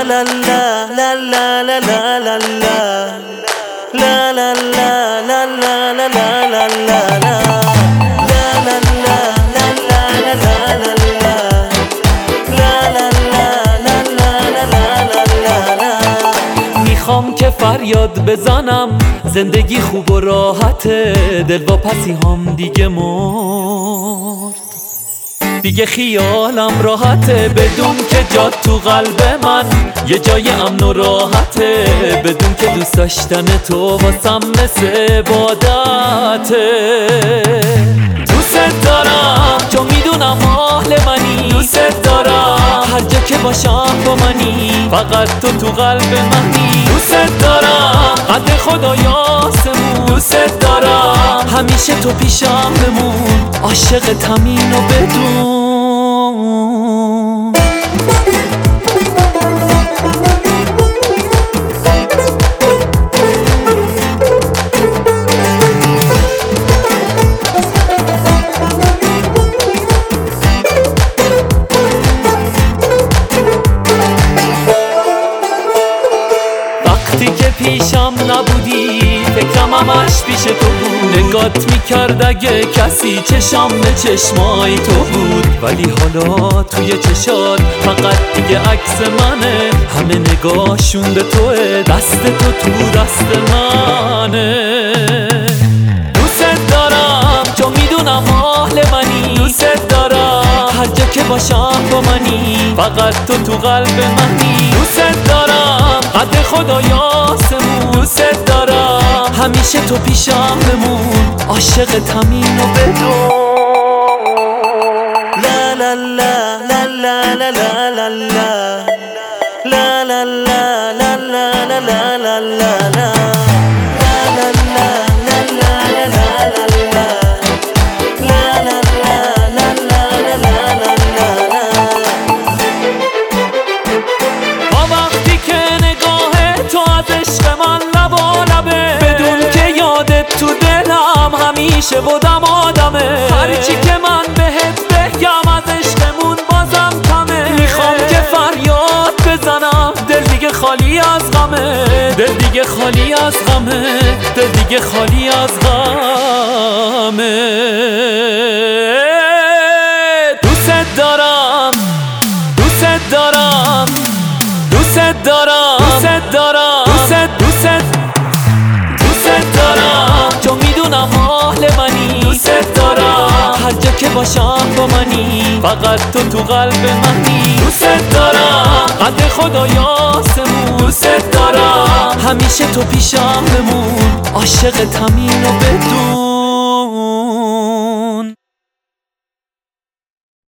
la la la la la la la la la la la la la la la la la میخوام که فریاد بزنم زندگی خوب و راحته، دل با پسی هم دیگه مرد، دیگه خیالم راحته، بدون که جات تو قلب من یه جای امن و راحته، بدون که دوست داشتن تو واسم مثل عبادته. دوست دارم چون میدونم اهل منی، دوست دارم هر جا که باشم با منی، فقط تو قلب منی. دوست دارم قدر خدایاسمون، دوست دارم همیشه تو پیشم بمون، عاشق تمین و بدون. وقتی که پیشم نبودی فکرم همش پیش تو بود، نگات میکرد اگه کسی چشم به چشمای تو بود، ولی حالا توی چشات فقط دیگه عکس منه، همه نگاهشون به توه، دست تو دست منه. دوست دارم چون میدونم اهل منی، دوست دارم هر جا که باشم با منی، فقط تو قلب منی. دوست دارم قدر خدایاسمون، دوست دارم همیشه تو پیشم بمون، عاشق تمین و بدون. لا لا لا لا لا لا لا لا لا لا لا لا لا لا لا لا لا. تو دلم همیشه بودم آدمه، هرچی که من بهت بگم از عشقمون بازم کمه. میخوام که فریاد بزنم، دل دیگه خالی از غمه، دل دیگه خالی از غمه، دل دیگه خالی از غمه. دوست دارم دوست دارم دوست دارم دوست دارم دوست دارم چون میدونم اهل منی، دوست دارم هر جا که باشم با منی، فقط تو قلب منی. دوست دارم قدر خدایاسمون، دوست دارم همیشه تو پیشم بمون، عاشق تمین و بدون.